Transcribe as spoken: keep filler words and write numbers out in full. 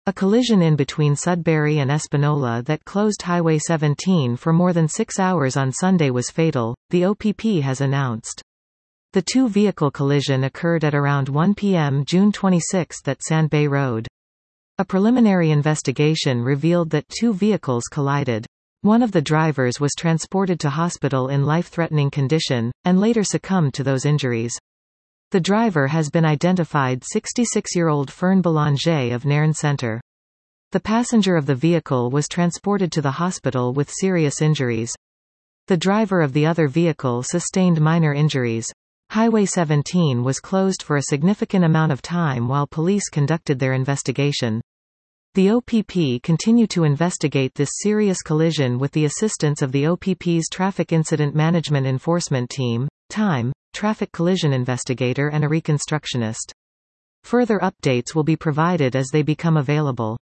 A collision in between Sudbury and Espanola that closed Highway seventeen for more than six hours on Sunday was fatal, the O P P has announced. The two-vehicle collision occurred at around one p m June twenty-sixth at Sand Bay Road. A preliminary investigation revealed that two vehicles collided. One of the drivers was transported to hospital in life-threatening condition, and later succumbed to those injuries. The driver has been identified sixty-six-year-old Fern Belanger of Nairn Centre. The passenger of the vehicle was transported to the hospital with serious injuries. The driver of the other vehicle sustained minor injuries. Highway seventeen was closed for a significant amount of time while police conducted their investigation. The O P P continue to investigate this serious collision with the assistance of the O P P's Traffic Incident Management Enforcement Team, TIME, traffic collision investigator and a reconstructionist. Further updates will be provided as they become available.